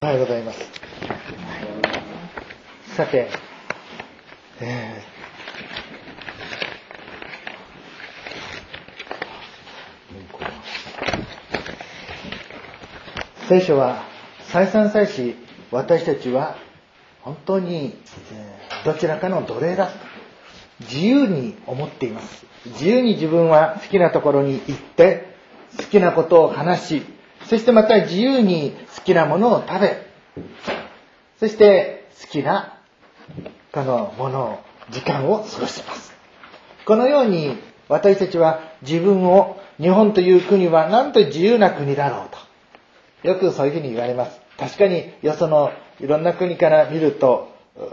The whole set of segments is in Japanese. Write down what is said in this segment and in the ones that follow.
おはようございます。さて、聖書は再三再四、私たちは本当に、どちらかの奴隷だと自由に思っています。自由に自分は好きなところに行って好きなことを話し、そしてまた自由に好きなものを食べ、そして好きなこのものを時間を過ごします。このように私たちは自分を、日本という国はなんと自由な国だろうとよくそういうふうに言われます。確かによそのいろんな国から見ると、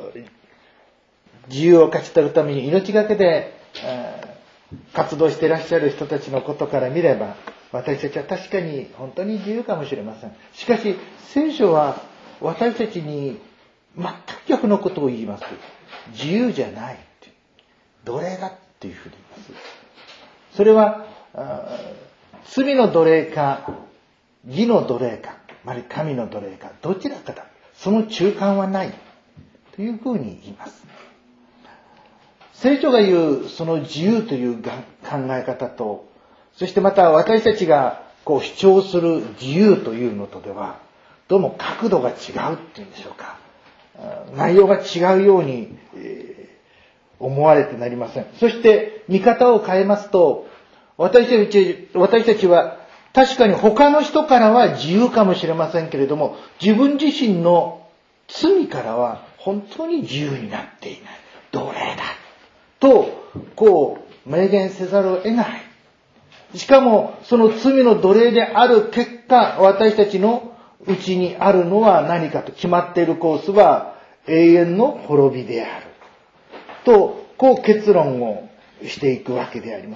自由を勝ち取るために命がけで活動していらっしゃる人たちのことから見れば、私たちは確かに本当に自由かもしれません。しかし聖書は私たちに全く逆のことを言います。自由じゃない、奴隷だっていうふうに言います。それは罪の奴隷か義の奴隷か、神の奴隷か、どちらかだ。その中間はないというふうに言います。聖書が言うその自由という考え方と、そしてまた私たちが主張する自由というのとでは、どうも角度が違うっていうんでしょうか。内容が違うように思われてなりません。そして見方を変えますと、私たちは確かに他の人からは自由かもしれませんけれども、自分自身の罪からは本当に自由になっていない。奴隷だと明言せざるを得ない。しかもその罪の奴隷である結果、私たちのうちにあるのは何かと決まっているコースは永遠の滅びであると、結論をしていくわけであります。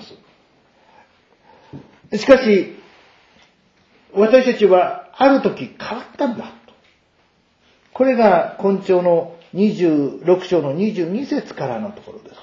しかし私たちはある時変わったんだと。これが根性の26章の22節からのところです。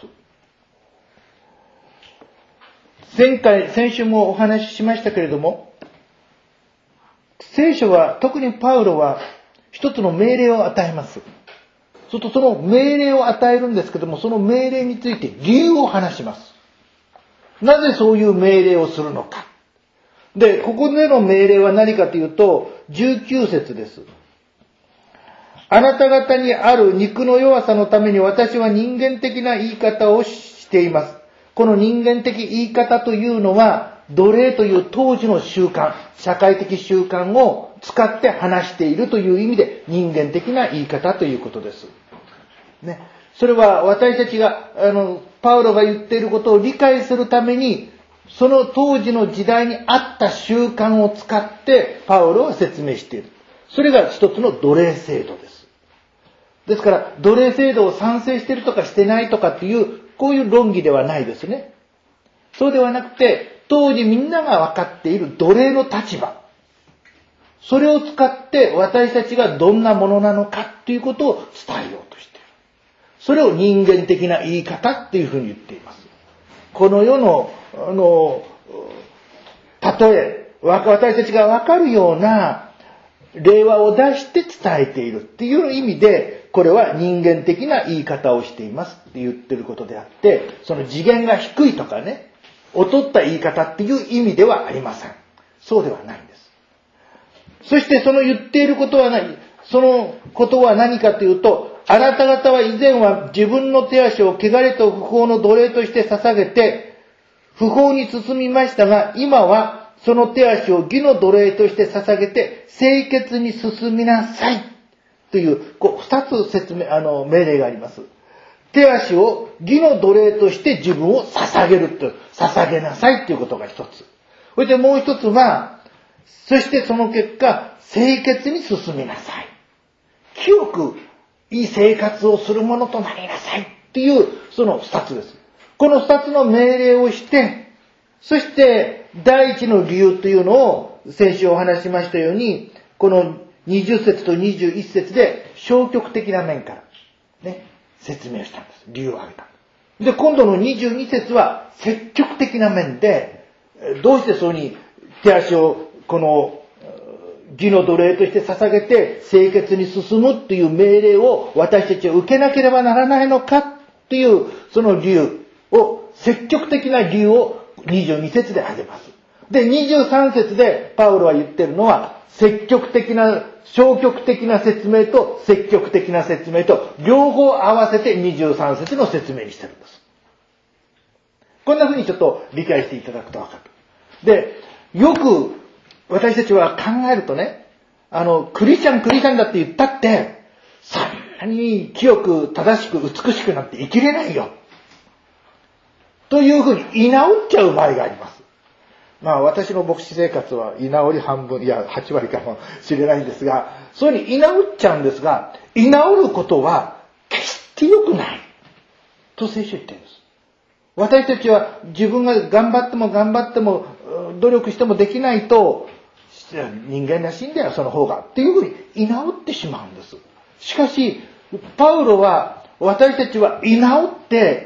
先週もお話ししましたけれども、聖書は、特にパウロは一つの命令を与えます。その命令を与えるんですけども、その命令について理由を話します。なぜそういう命令をするのか。で、ここでの命令は何かというと、19節です。あなた方にある肉の弱さのために私は人間的な言い方をしています。この人間的言い方というのは、奴隷という当時の習慣、社会的習慣を使って話しているという意味で、人間的な言い方ということです。ね。それは私たちが、パウロが言っていることを理解するために、その当時の時代にあった習慣を使ってパウロは説明している。それが一つの奴隷制度です。ですから奴隷制度を賛成しているとかしてないとかっていうこういう論議ではないですね。そうではなくて、当時みんなが分かっている奴隷の立場、それを使って私たちがどんなものなのかっていうことを伝えようとしている。それを人間的な言い方っていうふうに言っています。この世の例え、私たちが分かるような例話を出して伝えているっていう意味で、これは人間的な言い方をしていますって言ってることであって、その次元が低いとかね、劣った言い方っていう意味ではありません。そうではないんです。そしてその言っていることはそのことは何かというと、あなた方は以前は自分の手足を汚れと不法の奴隷として捧げて、不法に進みましたが、今はその手足を義の奴隷として捧げて清潔に進みなさいという、二つ命令があります。手足を義の奴隷として自分を捧げると、捧げなさいということが一つ。そしてもう一つは、そしてその結果、清潔に進みなさい。清くいい生活をするものとなりなさいっていう、その二つです。この二つの命令をして、そして第一の理由というのを先週お話しましたように、この20節と21節で消極的な面からね、説明したんです。理由を挙げた。で、今度の22節は積極的な面で、どうしてそうに手足をこの義の奴隷として捧げて聖潔に進むっていう命令を私たちは受けなければならないのかっていう、その理由を、積極的な理由を22節で挙げます。で、23節でパウロは言ってるのは、消極的な説明と積極的な説明と両方合わせて23節の説明にしてるんです。こんな風にちょっと理解していただくと分かる。で、よく私たちは考えるとね、クリスチャンだって言ったって、そんなに清く正しく美しくなって生きれないよ。という風に居直っちゃう場合があります。まあ私の牧師生活は居直り半分、いや8割かもしれないんですが、そういうふうに居直っちゃうんですが、居直ることは決して良くない。と聖書言ってるんです。私たちは自分が頑張っても努力してもできないと、人間らしいんだよその方がっていうふうに居直ってしまうんです。しかしパウロは私たちは居直って、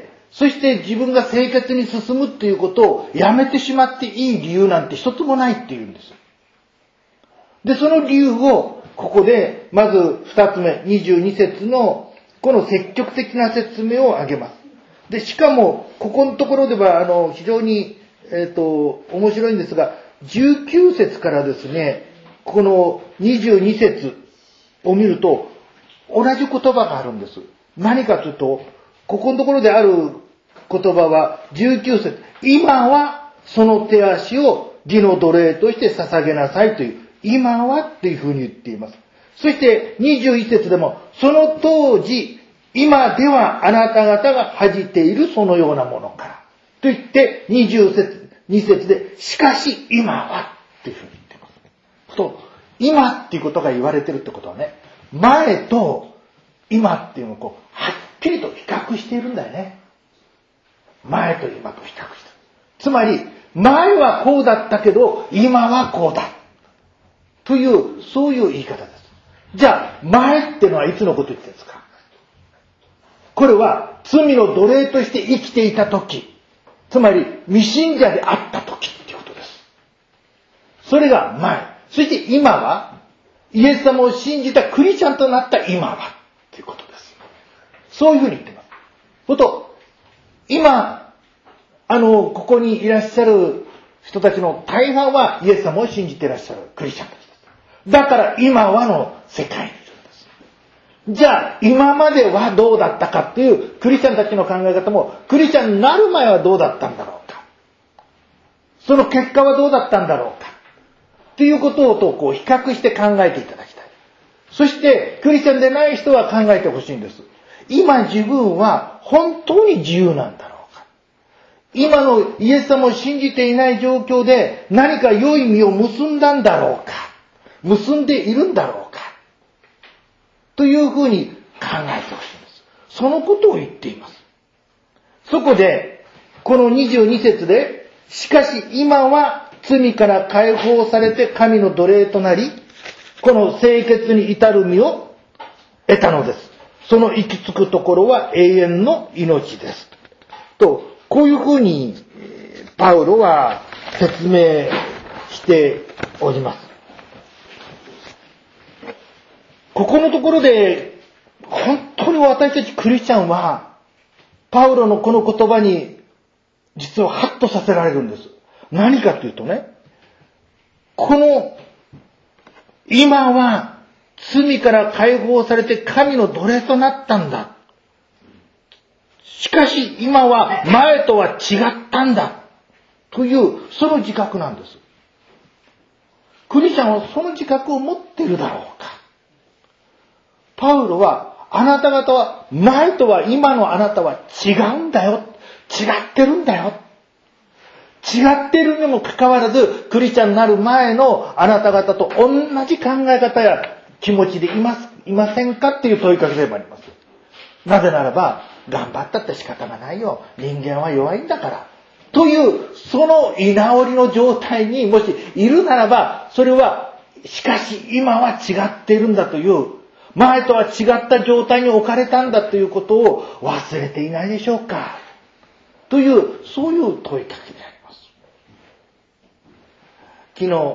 そして自分が生活に進むっていうことをやめてしまっていい理由なんて一つもないっていうんです。で、その理由をここでまず二つ目、22節のこの積極的な説明を挙げます。で、しかもここのところでは非常に面白いんですが、19節からですね、この22節を見ると同じ言葉があるんです。何かというと、ここのところである言葉は19節、今はその手足を義の奴隷として捧げなさいという、今はっていうふうに言っています。そして21節でも、その当時、今ではあなた方が恥じているそのようなものからと言って、22節で、しかし今はっていうふうに言ってます。と、今っていうことが言われてるってことはね、前と今っていうのをはっきりと比較しているんだよね。前と今と比較してる。つまり、前はこうだったけど、今はこうだ。という、そういう言い方です。じゃあ、前ってのはいつのこと言ってるんですか？これは、罪の奴隷として生きていた時、つまり、未信者であった時っていうことです。それが前。そして今は、イエス様を信じたクリスチャンとなった今は、ということです。そういうふうに言ってます。今、ここにいらっしゃる人たちの大半はイエス様を信じていらっしゃるクリスチャンたちです。だから今はの世界にいるんです。じゃあ、今まではどうだったかっていうクリスチャンたちの考え方も、クリスチャンになる前はどうだったんだろうか。その結果はどうだったんだろうか。っていうことを比較して考えていただきたい。そして、クリスチャンでない人は考えてほしいんです。今自分は本当に自由なんだろうか。今のイエス様を信じていない状況で何か良い実を結んだんだろうか。結んでいるんだろうか。というふうに考えてほしいんです。そのことを言っています。そこで、この22節で、しかし今は罪から解放されて神の奴隷となり、この清潔に至る実を得たのです。その行き着くところは永遠の命です。と、こういうふうにパウロは説明しております。ここのところで本当に私たちクリスチャンはパウロのこの言葉に実はハッとさせられるんです。何かというとね、この今は罪から解放されて神の奴隷となったんだ。しかし今は前とは違ったんだ。というその自覚なんです。クリスチャンはその自覚を持っているだろうか。パウロはあなた方は前とは今のあなたは違うんだよ。違ってるんだよ。違っているにもかかわらずクリスチャンになる前のあなた方と同じ考え方や気持ちでいませんかっていう問いかけでもあります。なぜならば、頑張ったって仕方がないよ。人間は弱いんだから。という、その居直りの状態にもしいるならば、それは、しかし今は違っているんだという、前とは違った状態に置かれたんだということを忘れていないでしょうか。という、そういう問いかけであります。昨日、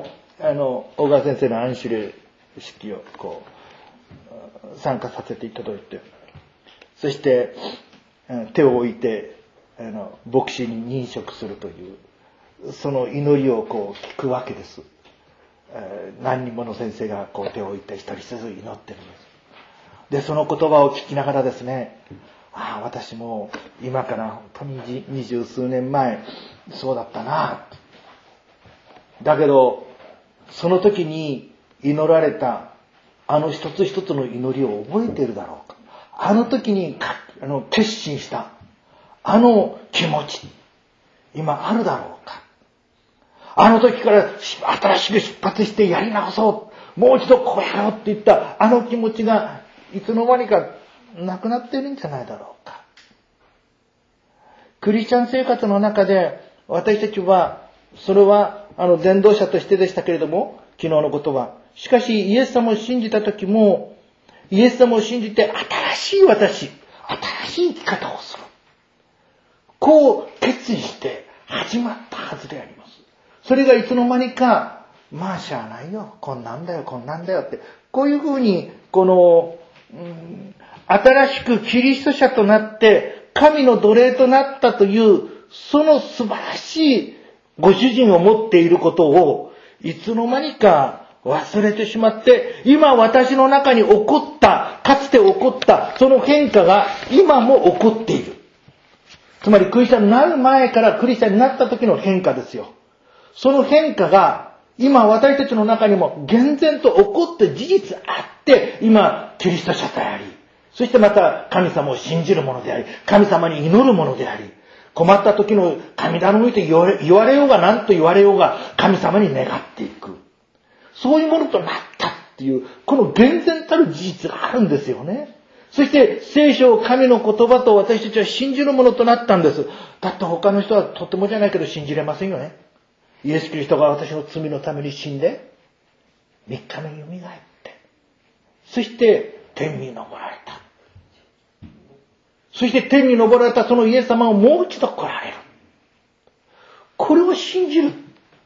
小川先生の安守礼式を参加させていただいて、そして手を置いて牧師に認職するというその祈りを聞くわけです。何人もの先生が手を置いて一人一つ祈ってるんです。でその言葉を聞きながらですね、私も今から本当に20数年前そうだったな。だけどその時に祈られた一つ一つの祈りを覚えているだろうか。あの時に決心した気持ち今あるだろうか。あの時から新しく出発してやり直そう、もう一度こうやろうって言った気持ちがいつの間にかなくなっているんじゃないだろうか。クリスチャン生活の中で私たちはそれは伝道者としてでしたけれども、昨日のことはしかしイエス様を信じた時もイエス様を信じて新しい私、新しい生き方をする、こう決意して始まったはずであります。それがいつの間にかしゃあないよ、こんなんだよってこういうふうに新しくキリスト者となって神の奴隷となったというその素晴らしいご主人を持っていることをいつの間にか忘れてしまって、今私の中に起こった、かつて起こったその変化が今も起こっている。つまりクリスチャンになる前からクリスチャンになった時の変化ですよ。その変化が今私たちの中にも厳然と起こって事実あって、今キリスト者であり、そしてまた神様を信じるものであり、神様に祈るものであり、困った時の神頼みと言われようが何と言われようが神様に願っていく、そういうものとなったっていうこの厳然たる事実があるんですよね。そして聖書を神の言葉と私たちは信じるものとなったんです。だって他の人はとてもじゃないけど信じれませんよね。イエス・キリストが私の罪のために死んで3日目によみがえって、そして天に昇られた。そして天に昇られたそのイエス様をもう一度来られる。これを信じる。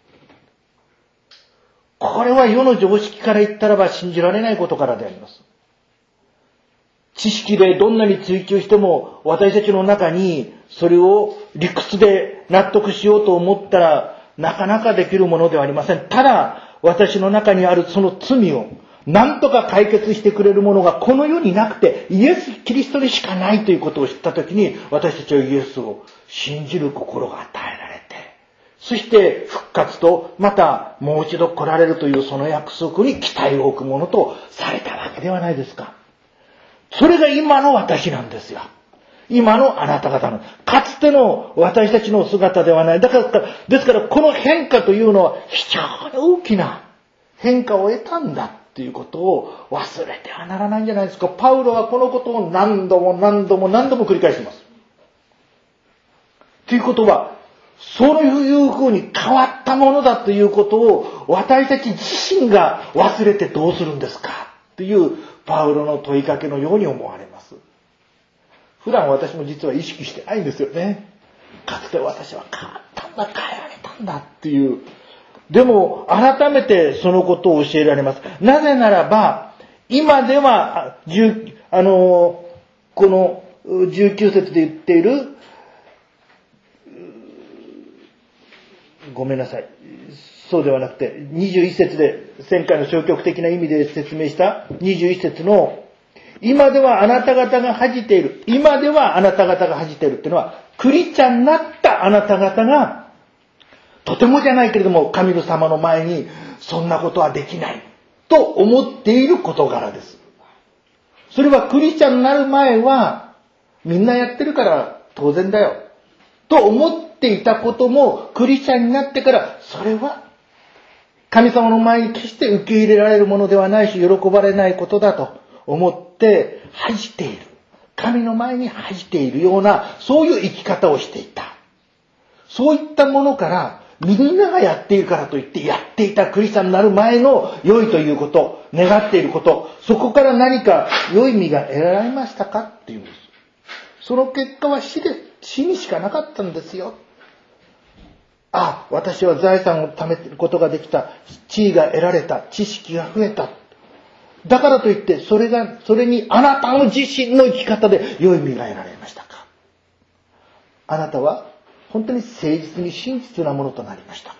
これは世の常識から言ったらば信じられないことからであります。知識でどんなに追求しても私たちの中にそれを理屈で納得しようと思ったらなかなかできるものではありません。ただ私の中にあるその罪を何とか解決してくれるものがこの世になくてイエス・キリストにしかないということを知ったときに、私たちはイエスを信じる心が与えられて、そして復活とまたもう一度来られるというその約束に期待を置くものとされたわけではないですか。それが今の私なんですよ。今のあなた方のかつての私たちの姿ではない。ですからこの変化というのは非常に大きな変化を得たんだということを忘れてはならないんじゃないですか。パウロはこのことを何度も繰り返します。ということはそういうふうに変わったものだということを私たち自身が忘れてどうするんですかというパウロの問いかけのように思われます。普段私も実は意識してないんですよね。かつて私は変わったんだ、変えられたんだっていう。でも改めてそのことを教えられます。なぜならば今ではこの19節で言っている、ごめんなさい、そうではなくて21節で前回の消極的な意味で説明した21節の今ではあなた方が恥じている、今ではあなた方が恥じているっていうのはクリスチャンになったあなた方がとてもじゃないけれども神の様の前にそんなことはできないと思っている事柄です。それはクリスチャンになる前はみんなやってるから当然だよと思っていたことも、クリスチャンになってからそれは神様の前に決して受け入れられるものではないし喜ばれないことだと思って恥じている、神の前に恥じているようなそういう生き方をしていた。そういったものからみんながやっているからといってやっていたクリスチャンになる前の良いということ、願っていること、そこから何か良い実が得られましたかっていうんです。その結果は死にしかなかったんですよ。 私は財産を貯めることができた。地位が得られた。知識が増えた。だからといって、それにあなたの自身の生き方で良い実が得られましたか？あなたは本当に誠実に真実なものとなりましたか？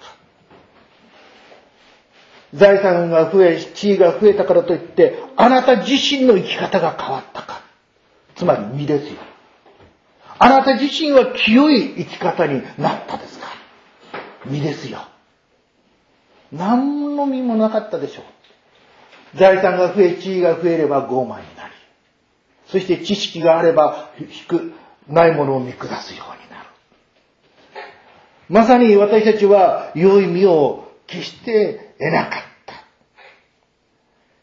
財産が増え、地位が増えたからといって、あなた自身の生き方が変わったか？つまり実ですよ。あなた自身は清い生き方になったですか？実ですよ。何の実もなかったでしょう。財産が増え、地位が増えれば傲慢になり、そして知識があればないものを見下すようになる。まさに私たちは良い実を決して得なかった。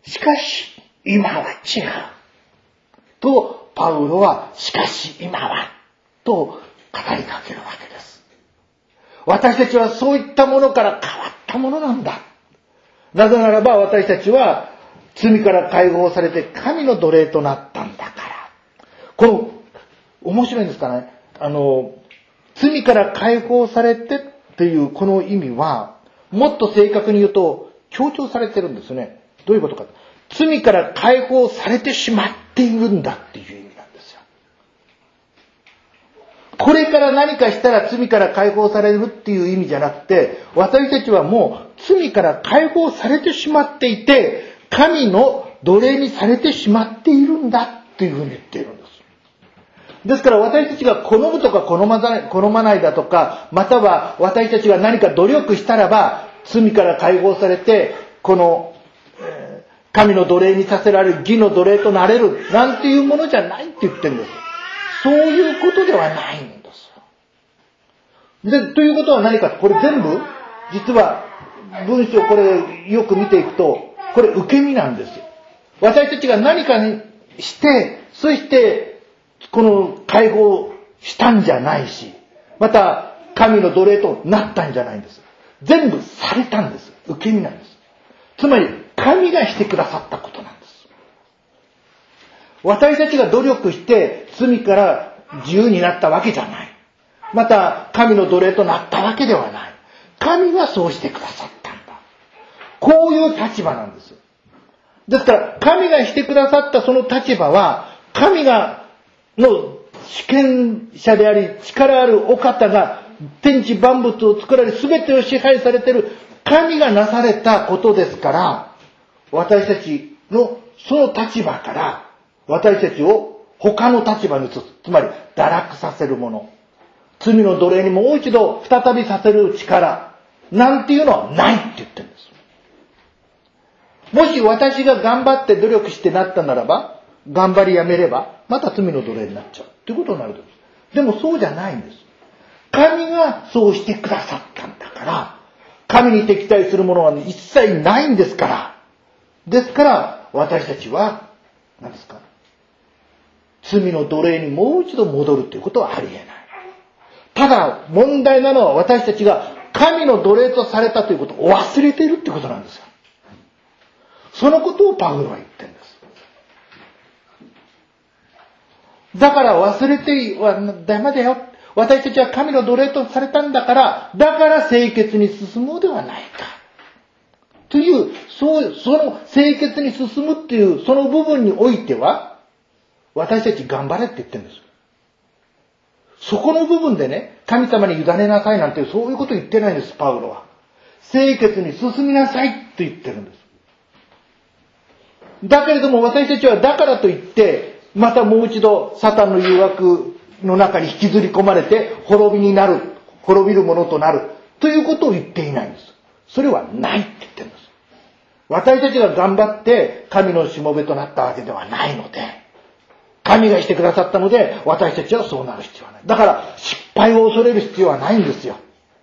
しかし今は違う。とパウロはしかし今はと語りかけるわけです。私たちはそういったものから変わったものなんだ。なぜならば私たちは罪から解放されて神の奴隷となったんだから。この面白いんですかね。罪から解放されてっていうこの意味はもっと正確に言うと強調されてるんですね。どういうことか。罪から解放されてしまっているんだっていう意味なんですよ。これから何かしたら罪から解放されるっていう意味じゃなくて、私たちはもう罪から解放されてしまっていて、神の奴隷にされてしまっているんだっていうふうに言っているんです。ですから私たちが好むとか好まないだとか、または私たちが何か努力したらば罪から解放されてこの神の奴隷にさせられる義の奴隷となれるなんていうものじゃないって言ってるんです。そういうことではないんですよ。で、ということは何か、これ全部実は文章これよく見ていくとこれ受け身なんですよ。私たちが何かにしてそしてこの解放したんじゃないし、また神の奴隷となったんじゃないんです。全部されたんです。受け身なんです。つまり神がしてくださったことなんです。私たちが努力して罪から自由になったわけじゃない。また神の奴隷となったわけではない。神がそうしてくださったんだ。こういう立場なんです。ですから神がしてくださったその立場は神がの主権者であり力あるお方が天地万物を作られ全てを支配されている神がなされたことですから、私たちのその立場から私たちを他の立場に移す、つまり堕落させるもの、罪の奴隷にもう一度再びさせる力なんていうのはないって言ってるんです。もし私が頑張って努力してなったならば、頑張りやめればまた罪の奴隷になっちゃうということになるんです。でもそうじゃないんです。神がそうしてくださったんだから、神に敵対するものは一切ないんですから。ですから私たちは何ですか、罪の奴隷にもう一度戻るということはありえない。ただ問題なのは私たちが神の奴隷とされたということを忘れているということなんですよ。そのことをパウロは言ってるんです。だから忘れてはダメだよ。私たちは神の奴隷とされたんだから、だから清潔に進もうではないか。という、その清潔に進むっていうその部分においては、私たち頑張れって言ってるんです。そこの部分でね、神様に委ねなさいなんてそういうこと言ってないんです、パウロは。清潔に進みなさいって言ってるんです。だけれども私たちはだからといって、またもう一度サタンの誘惑の中に引きずり込まれて滅びるものとなるということを言っていないんです。それはないって言ってるんです。私たちが頑張って神のしもべとなったわけではないので、神がしてくださったので私たちはそうなる必要はない。だから失敗を恐れる必要はないんですよ。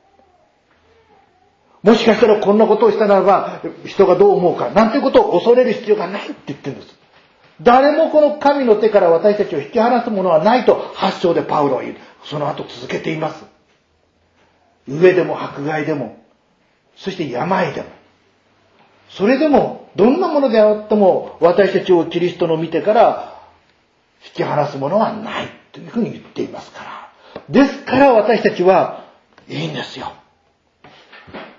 もしかしたらこんなことをしたならば人がどう思うかなんていうことを恐れる必要がないって言ってるんです。誰もこの神の手から私たちを引き離すものはないと8章でパウロは言う。その後続けています。飢えでも迫害でも、そして病でも、それでもどんなものであっても私たちをキリストの御手から引き離すものはないというふうに言っていますから。ですから私たちはいいんですよ。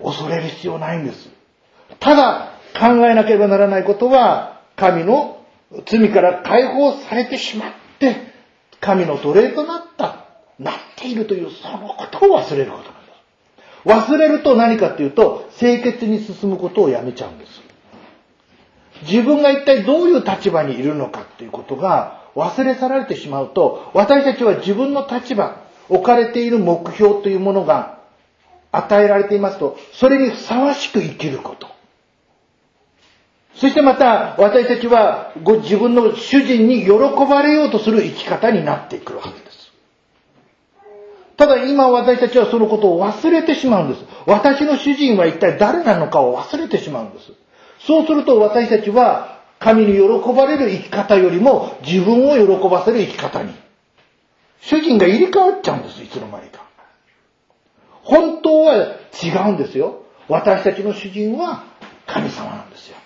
恐れる必要ないんです。ただ考えなければならないことは、神の罪から解放されてしまって、神の奴隷となっているというそのことを忘れることなんです。忘れると何かというと、清潔に進むことをやめちゃうんです。自分が一体どういう立場にいるのかということが忘れ去られてしまうと、私たちは自分の立場、置かれている目標というものが与えられていますと、それにふさわしく生きること。そしてまた私たちは自分の主人に喜ばれようとする生き方になっていくわけです。ただ今私たちはそのことを忘れてしまうんです。私の主人は一体誰なのかを忘れてしまうんです。そうすると私たちは神に喜ばれる生き方よりも自分を喜ばせる生き方に。主人が入れ替わっちゃうんです、いつの間にか。本当は違うんですよ。私たちの主人は神様なんですよ。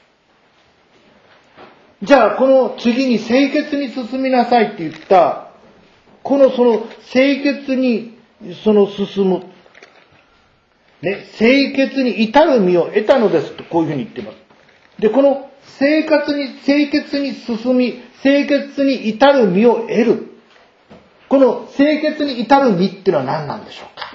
じゃあこの次に清潔に進みなさいって言った、その清潔に進む。ね、清潔に至る身を得たのですとこういうふうに言っています。で、この清潔に進み、清潔に至る身を得る。この清潔に至る身っていうのは何なんでしょうか。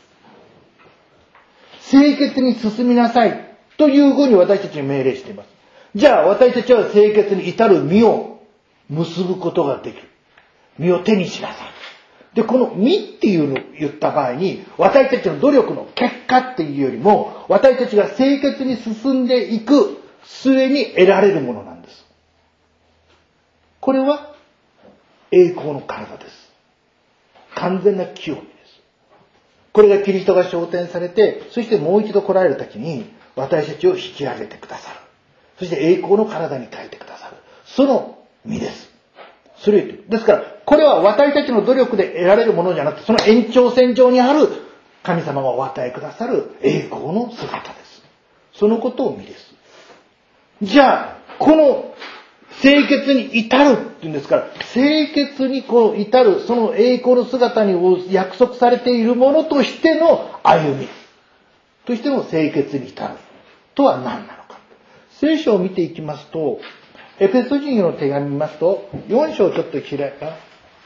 清潔に進みなさいというふうに私たちに命令しています。じゃあ私たちは清潔に至る身を結ぶことができる。身を手にしなさい。で、この身っていうのを言った場合に、私たちの努力の結果っていうよりも、私たちが清潔に進んでいく末に得られるものなんです。これは栄光の体です。完全な清めです。これがキリストが昇天されて、そしてもう一度来られるときに私たちを引き上げてくださる。そして栄光の体に変えてくださる。その身です。それですから、これは私たちの努力で得られるものじゃなくて、その延長線上にある神様がお与えくださる栄光の姿です。そのことを身です。じゃあ、この清潔に至るっていうんですから、清潔に至る、その栄光の姿に約束されているものとしての歩み、としての清潔に至るとは何なのか。聖書を見ていきますと、エペソ人への手紙見ますと、4章ちょっと開いた。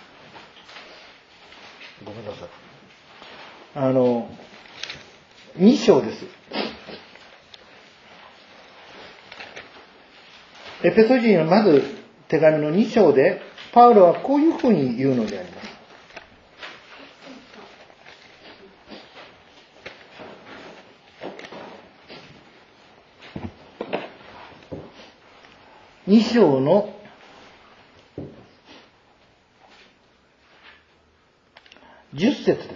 ごめんなさい。2章です。エペソ人のまず手紙の2章で、パウロはこういうふうに言うのであります。2章の10節です。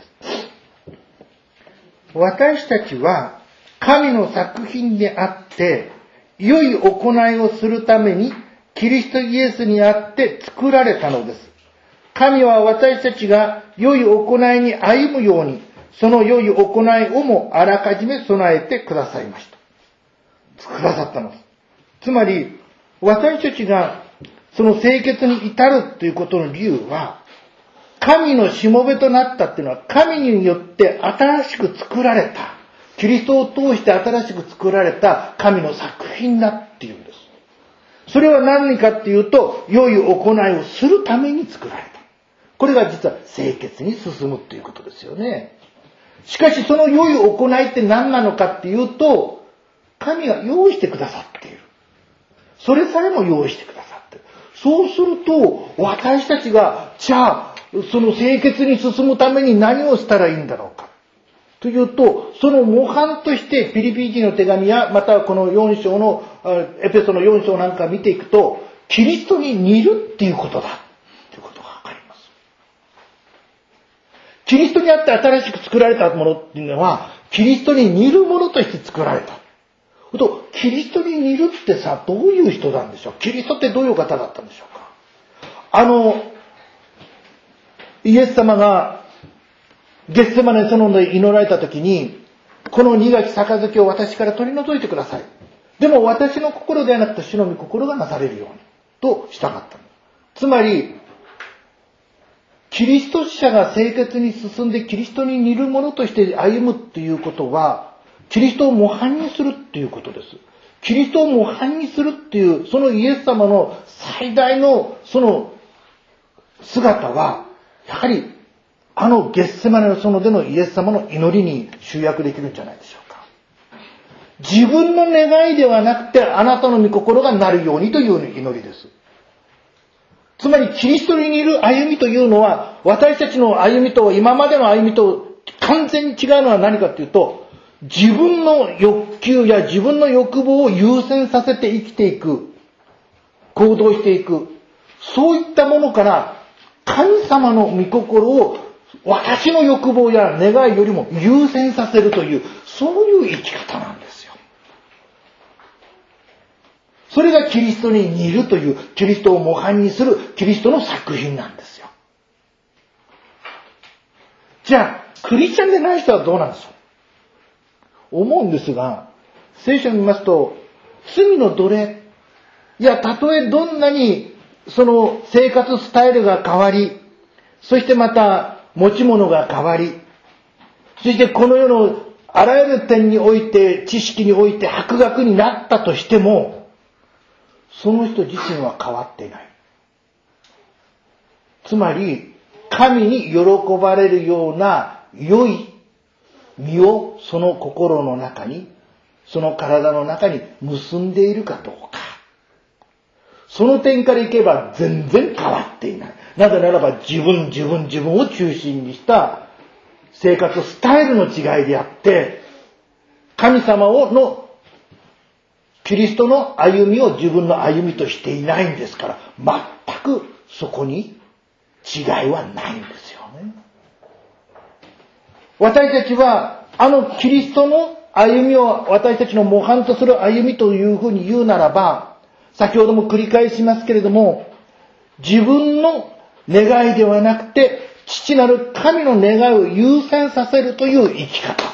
私たちは神の作品であって、良い行いをするためにキリストイエスにあって作られたのです。神は私たちが良い行いに歩むように、その良い行いをもあらかじめ備えてくださいました。くださったのです。つまり、私たちがその清潔に至るということの理由は、神のしもべとなったっていうのは、神によって新しく作られた、キリストを通して新しく作られた神の作品だっていうんです。それは何かっていうと、良い行いをするために作られた。これが実は清潔に進むっていうことですよね。しかしその良い行いって何なのかっていうと、神が用意してくださっている。それさえも用意してくださっている。そうすると、私たちが、じゃあ、その清潔に進むために何をしたらいいんだろうか。というと、その模範としてピリピ人の手紙や、またこの4章の、エペソの4章なんか見ていくと、キリストに似るっていうことだ。ということがわかります。キリストにあって新しく作られたものっていうのは、キリストに似るものとして作られた。キリストに似るってさ、どういう人なんでしょう。キリストってどういう方だったんでしょうか。イエス様がゲッセマネ園で祈られた時に、この苦き杯を私から取り除いてください。でも私の心ではなくて主の御心がなされるようにとしたかった。つまりキリスト者が清潔に進んでキリストに似るものとして歩むっていうことは、 キリストを模範にするっていうことです。キリストを模範にするっていう、そのイエス様の最大のその姿は、やはりあのゲッセマネの園でのイエス様の祈りに集約できるんじゃないでしょうか。自分の願いではなくて、あなたの御心がなるようにという祈りです。つまりキリストにいる歩みというのは、私たちの歩みと今までの歩みと完全に違うのは何かというと、自分の欲求や自分の欲望を優先させて生きていく、行動していく、そういったものから神様の御心を私の欲望や願いよりも優先させるという、そういう生き方なんですよ。それがキリストに似るという、キリストを模範にするキリストの作品なんですよ。じゃあ、クリスチャンでない人はどうなんでしょう。思うんですが、聖書を見ますと、罪の奴隷、いや、たとえどんなにその生活スタイルが変わり、そしてまた持ち物が変わり、そしてこの世のあらゆる点において、知識において博学になったとしても、その人自身は変わっていない。つまり、神に喜ばれるような良い実をその心の中に、その体の中に結んでいるかどうか。その点からいけば全然変わっていない。なぜならば自分を中心にした生活スタイルの違いであって、神様のキリストの歩みを自分の歩みとしていないんですから、全くそこに違いはないんですよね。私たちはあのキリストの歩みを私たちの模範とする歩みというふうに言うならば、先ほども繰り返しますけれども、自分の願いではなくて父なる神の願いを優先させるという生き方。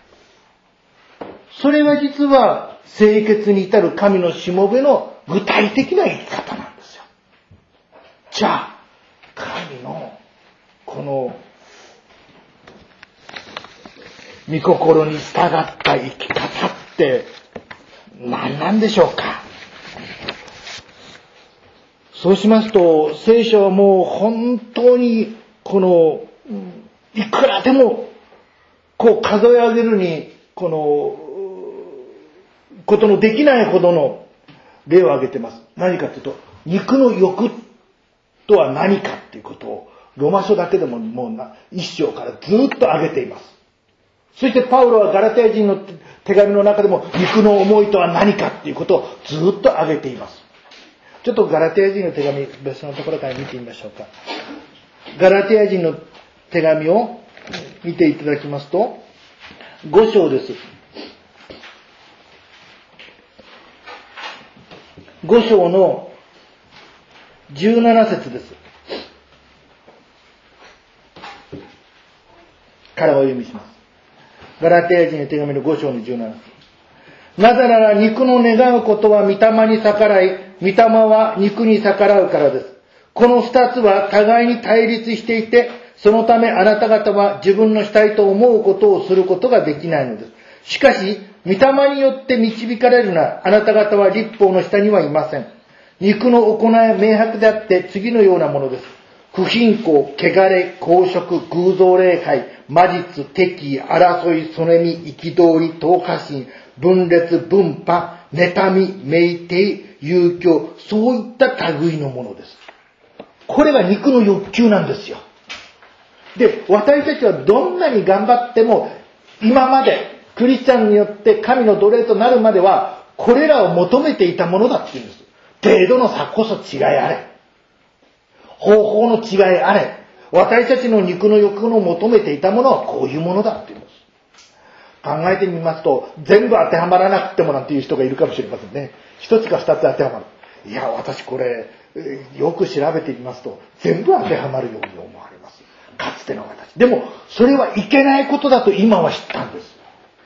それは実は聖潔に至る神のしもべの具体的な生き方なんですよ。じゃあ、神のこの御心に従った生き方って何なんでしょうか。そうしますと、聖書はもう本当にこのいくらでもこう数え上げるにこのことのできないほどの例を挙げてます。何かというと、肉の欲とは何かということをロマ書だけでももう一章からずっと挙げています。そしてパウロはガラテヤ人の手紙の中でも肉の思いとは何かということをずっと挙げています。ちょっとガラテヤ人の手紙別のところから見てみましょうか。ガラテヤ人の手紙を見ていただきますと、5章です。5章の17節です。からお読みします。ガラテヤ人の手紙の5章の17節。なぜなら肉の願うことは御霊に逆らい、御霊は肉に逆らうからです。この二つは互いに対立していて、そのためあなた方は自分のしたいと思うことをすることができないのです。しかし、御霊によって導かれるなら、あなた方は律法の下にはいません。肉の行いは明白であって次のようなものです。不貧困、汚れ、公職、偶像礼拝、魔術、敵意、争い、そねみ、憤り、闘争心、分裂、分派、妬み、酩酊、遊興、そういった類のものです。これが肉の欲求なんですよ。で、私たちはどんなに頑張っても、今までクリスチャンによって神の奴隷となるまでは、これらを求めていたものだっていうんです。程度の差こそ違いあれ。方法の違いあれ。私たちの肉の欲の求めていたものはこういうものだっていうんです。考えてみますと、全部当てはまらなくてもなんていう人がいるかもしれませんね。一つか二つ当てはまる。いや、私これ、よく調べてみますと、全部当てはまるように思われます。かつての私。でも、それはいけないことだと今は知ったんです。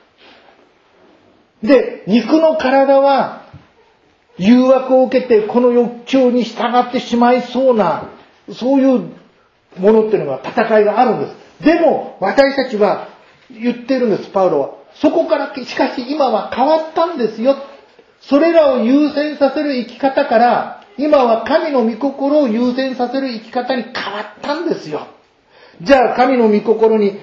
で、肉の体は、誘惑を受けてこの欲求に従ってしまいそうな、そういうものっていうのが戦いがあるんです。でも、私たちは言ってるんです、パウロは。 そこから、しかし今は変わったんですよ。それらを優先させる生き方から、今は神の御心を優先させる生き方に変わったんですよ。じゃあ神の御心に、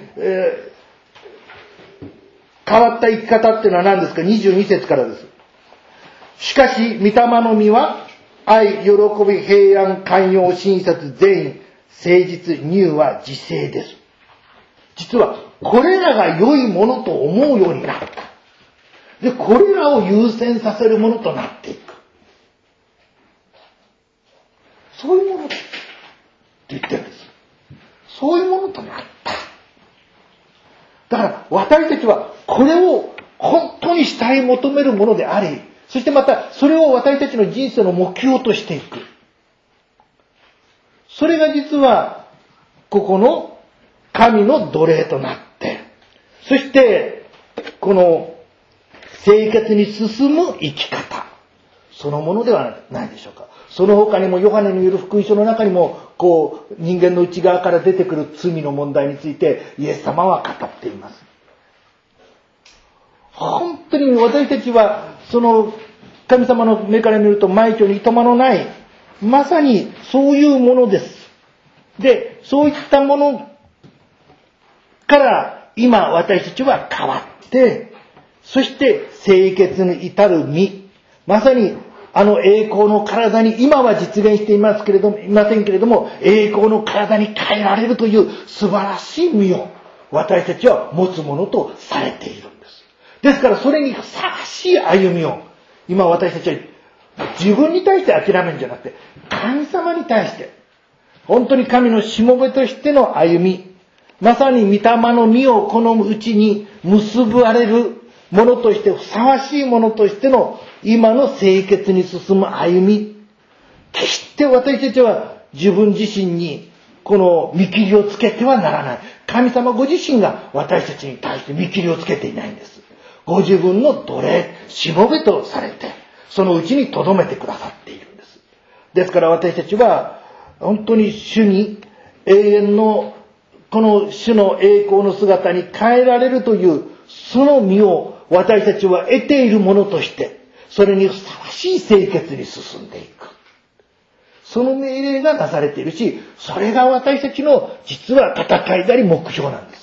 変わった生き方っていうのは何ですか？ 22 節からです。しかし、御霊の実は、愛、喜び、平安、寛容、親切、善意、誠実、乳は自制です。実は、これらが良いものと思うようになった。で、これらを優先させるものとなっていく。そういうものって言ってるんです。そういうものとなった。だから、私たちは、これを本当に慕い求めるものであり、そしてまた、それを私たちの人生の目標としていく。それが実は、ここの神の奴隷となって、そして、この生活に進む生き方、そのものではないでしょうか。その他にも、ヨハネの言う福音書の中にも、人間の内側から出てくる罪の問題について、イエス様は語っています。本当に私たちは、神様の目から見ると枚挙にいとまのない、まさにそういうものです。で、そういったものから今私たちは変わって、そして清潔に至る身、まさにあの栄光の体に今は実現していませんけれども、栄光の体に変えられるという素晴らしい身を私たちは持つものとされているんです。ですからそれにふさわしい歩みを今私たちは自分に対して諦めるんじゃなくて、神様に対して、本当に神のしもべとしての歩み、まさに御霊の実をこのうちに結ばれるものとして、ふさわしいものとしての今の清潔に進む歩み、決して私たちは自分自身にこの見切りをつけてはならない。神様ご自身が私たちに対して見切りをつけていないんです。ご自分の奴隷、しもべとされて、そのうちに留めてくださっているんです。ですから私たちは、本当に主に永遠の、この主の栄光の姿に変えられるという、その身を私たちは得ているものとして、それにふさわしい清潔に進んでいく。その命令がなされているし、それが私たちの実は戦いであり目標なんです。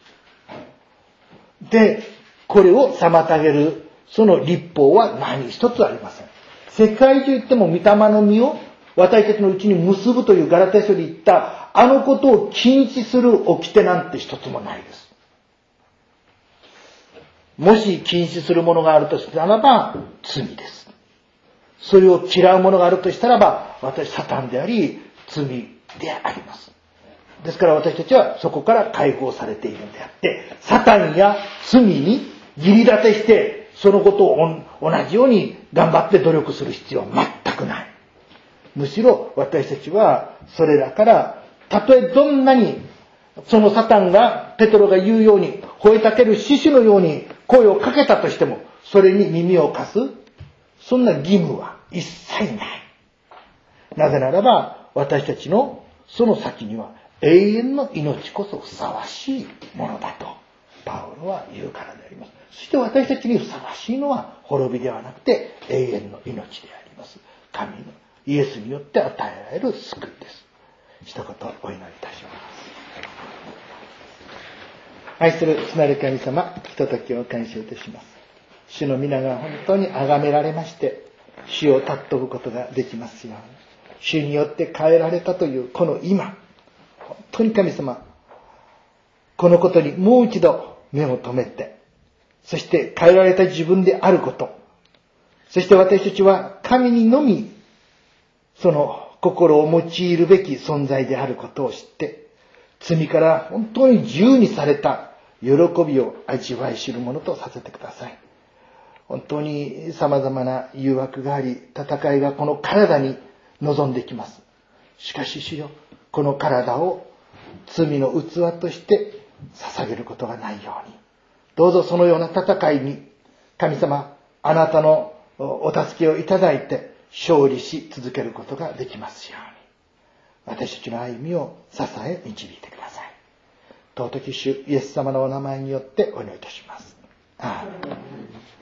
で、これを妨げるその律法は何一つありません。世界中行っても御霊の実を私たちのうちに結ぶというガラテヤ書で言ったあのことを禁止する掟なんて一つもないです。もし禁止するものがあるとしたらば罪です。それを嫌うものがあるとしたらば私サタンであり罪であります。ですから私たちはそこから解放されているんであって、サタンや罪に義理立てしてそのことを同じように頑張って努力する必要は全くない。むしろ私たちはそれらからたとえどんなにそのサタンがペトロが言うように吠えたける獅子のように声をかけたとしてもそれに耳を貸すそんな義務は一切ない。なぜならば私たちのその先には永遠の命こそふさわしいものだとパウロは言うからであります。そして私たちにふさわしいのは滅びではなくて永遠の命であります。神のイエスによって与えられる救いです。一言お祈りいたします。愛する父なる神様、ひとときを感謝いたします。主の皆が本当に崇められまして主を尊ぶことができますように、主によって変えられたというこの今、本当に神様、このことにもう一度目を留めて、そして変えられた自分であること、そして私たちは神にのみその心を用いるべき存在であることを知って、罪から本当に自由にされた喜びを味わい知るものとさせてください。本当に様々な誘惑があり、戦いがこの体に臨んできます。しかし主よ、この体を罪の器として捧げることがないように、どうぞそのような戦いに神様あなたのお助けをいただいて勝利し続けることができますように、私たちの歩みを支え導いてください。尊き主イエス様のお名前によってお祈りいたします。 はい。